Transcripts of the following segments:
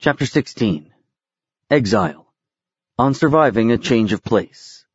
Chapter 16. Exile. On surviving a change of place.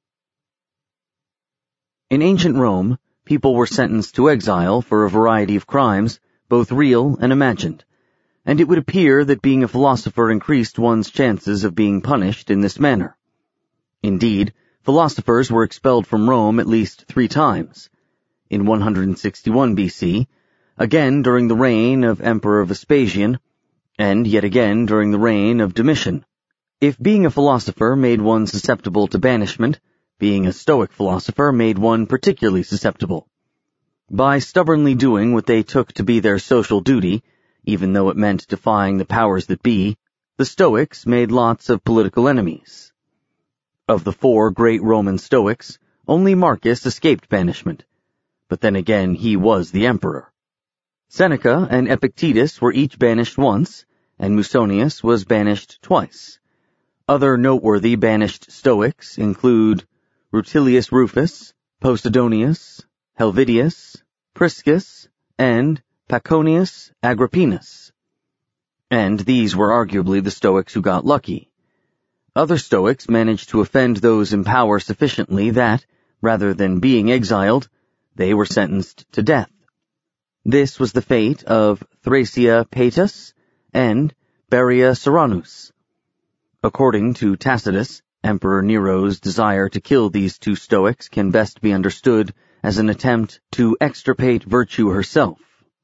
In ancient Rome, people were sentenced to exile for a variety of crimes, both real and imagined, and it would appear that being a philosopher increased one's chances of being punished in this manner. Indeed, philosophers were expelled from Rome at least 3 times. In 161 BC, again during the reign of Emperor Vespasian, and yet again during the reign of Domitian. If being a philosopher made one susceptible to banishment, being a Stoic philosopher made one particularly susceptible. By stubbornly doing what they took to be their social duty, even though it meant defying the powers that be, the Stoics made lots of political enemies. Of the 4 great Roman Stoics, only Marcus escaped banishment, but then again he was the emperor. Seneca and Epictetus were each banished once, and Musonius was banished twice. Other noteworthy banished Stoics include Rutilius Rufus, Posidonius, Helvidius, Priscus, and Paconius Agrippinus. And these were arguably the Stoics who got lucky. Other Stoics managed to offend those in power sufficiently that, rather than being exiled, they were sentenced to death. This was the fate of Thrasea Paetus and Beria Serranus. According to Tacitus, Emperor Nero's desire to kill these 2 Stoics can best be understood as an attempt to extirpate virtue herself.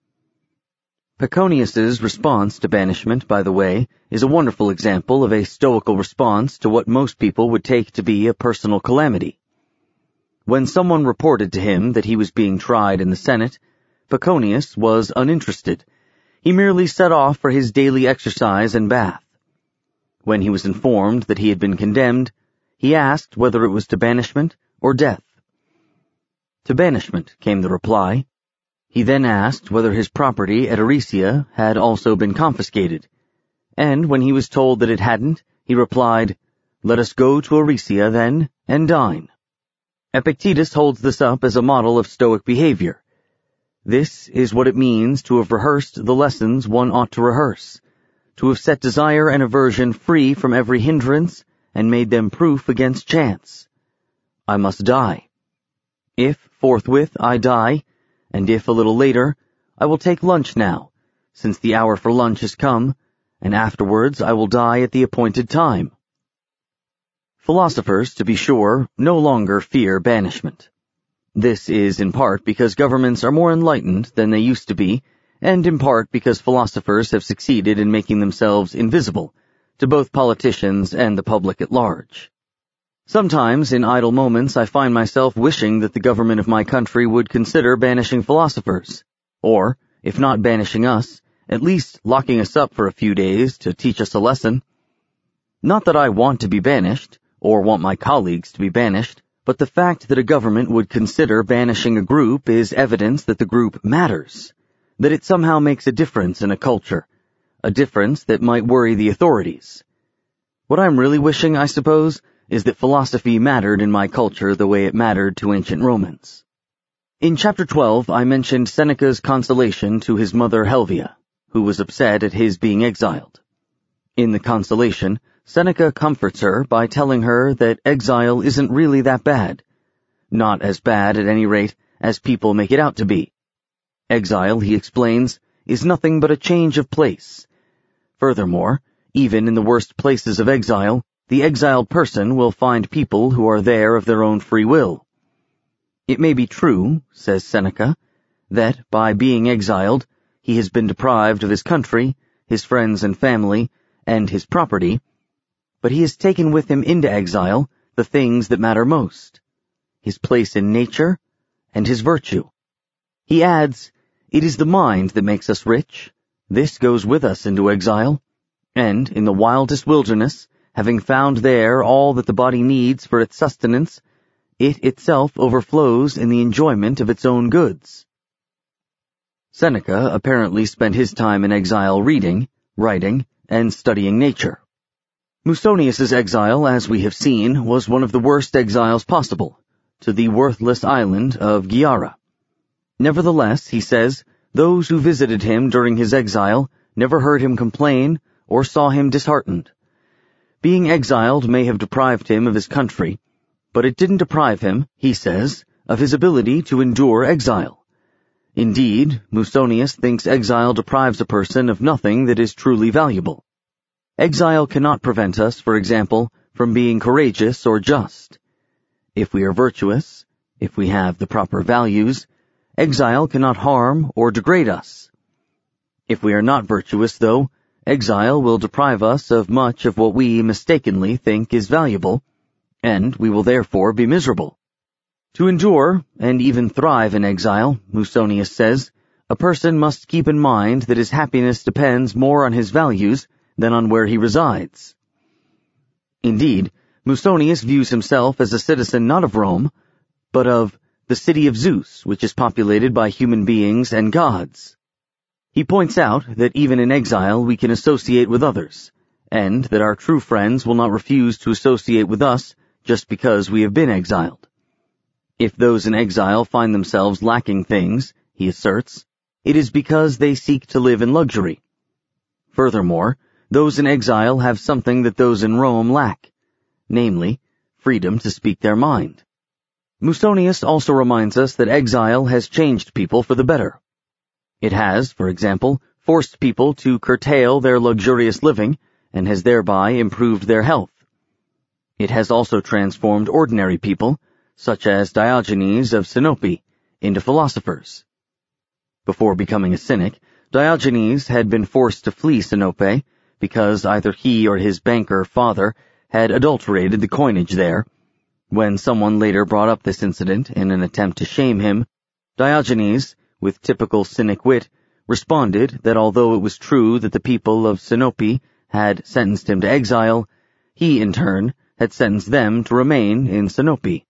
Paconius's response to banishment, by the way, is a wonderful example of a stoical response to what most people would take to be a personal calamity. When someone reported to him that he was being tried in the Senate, Paconius was uninterested. He merely set off for his daily exercise and bath. When he was informed that he had been condemned, he asked whether it was to banishment or death. To banishment, came the reply. He then asked whether his property at Aricia had also been confiscated, and when he was told that it hadn't, he replied, "Let us go to Aricia then, and dine." Epictetus holds this up as a model of Stoic behavior. This is what it means to have rehearsed the lessons one ought to rehearse, to have set desire and aversion free from every hindrance and made them proof against chance. I must die. If forthwith I die, and if a little later, I will take lunch now, since the hour for lunch has come, and afterwards I will die at the appointed time. Philosophers, to be sure, no longer fear banishment. This is in part because governments are more enlightened than they used to be, and in part because philosophers have succeeded in making themselves invisible to both politicians and the public at large. Sometimes, in idle moments, I find myself wishing that the government of my country would consider banishing philosophers, or, if not banishing us, at least locking us up for a few days to teach us a lesson. Not that I want to be banished, or want my colleagues to be banished, but the fact that a government would consider banishing a group is evidence that the group matters, that it somehow makes a difference in a culture, a difference that might worry the authorities. What I'm really wishing, I suppose, is that philosophy mattered in my culture the way it mattered to ancient Romans. In Chapter 12, I mentioned Seneca's consolation to his mother Helvia, who was upset at his being exiled. In the consolation, Seneca comforts her by telling her that exile isn't really that bad. Not as bad, at any rate, as people make it out to be. Exile, he explains, is nothing but a change of place. Furthermore, even in the worst places of exile, the exiled person will find people who are there of their own free will. It may be true, says Seneca, that by being exiled, he has been deprived of his country, his friends and family, and his property, but he has taken with him into exile the things that matter most, his place in nature and his virtue. He adds, "It is the mind that makes us rich. This goes with us into exile, and in the wildest wilderness, having found there all that the body needs for its sustenance, it itself overflows in the enjoyment of its own goods." Seneca apparently spent his time in exile reading, writing, and studying nature. Musonius's exile, as we have seen, was one of the worst exiles possible, to the worthless island of Gyara. Nevertheless, he says, those who visited him during his exile never heard him complain or saw him disheartened. Being exiled may have deprived him of his country, but it didn't deprive him, he says, of his ability to endure exile. Indeed, Musonius thinks exile deprives a person of nothing that is truly valuable. Exile cannot prevent us, for example, from being courageous or just. If we are virtuous, if we have the proper values, exile cannot harm or degrade us. If we are not virtuous, though, exile will deprive us of much of what we mistakenly think is valuable, and we will therefore be miserable. To endure, and even thrive in exile, Musonius says, a person must keep in mind that his happiness depends more on his values than on where he resides. Indeed, Musonius views himself as a citizen not of Rome, but of the city of Zeus, which is populated by human beings and gods. He points out that even in exile we can associate with others, and that our true friends will not refuse to associate with us just because we have been exiled. If those in exile find themselves lacking things, he asserts, it is because they seek to live in luxury. Furthermore, those in exile have something that those in Rome lack, namely, freedom to speak their mind. Musonius also reminds us that exile has changed people for the better. It has, for example, forced people to curtail their luxurious living and has thereby improved their health. It has also transformed ordinary people, such as Diogenes of Sinope, into philosophers. Before becoming a cynic, Diogenes had been forced to flee Sinope because either he or his banker father had adulterated the coinage there. When someone later brought up this incident in an attempt to shame him, Diogenes, with typical cynic wit, responded that although it was true that the people of Sinope had sentenced him to exile, he, in turn, had sentenced them to remain in Sinope.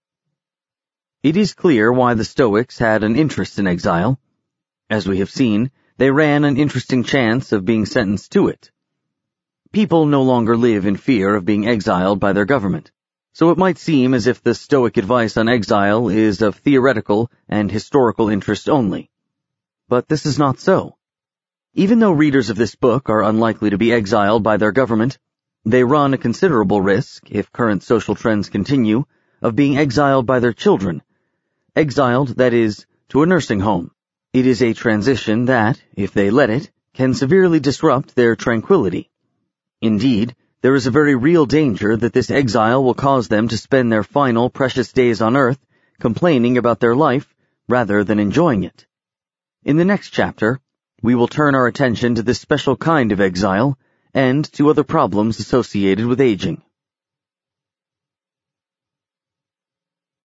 It is clear why the Stoics had an interest in exile. As we have seen, they ran an interesting chance of being sentenced to it. People no longer live in fear of being exiled by their government, so it might seem as if the Stoic advice on exile is of theoretical and historical interest only. But this is not so. Even though readers of this book are unlikely to be exiled by their government, they run a considerable risk, if current social trends continue, of being exiled by their children. Exiled, that is, to a nursing home. It is a transition that, if they let it, can severely disrupt their tranquility. Indeed, there is a very real danger that this exile will cause them to spend their final precious days on earth complaining about their life rather than enjoying it. In the next chapter, we will turn our attention to this special kind of exile and to other problems associated with aging.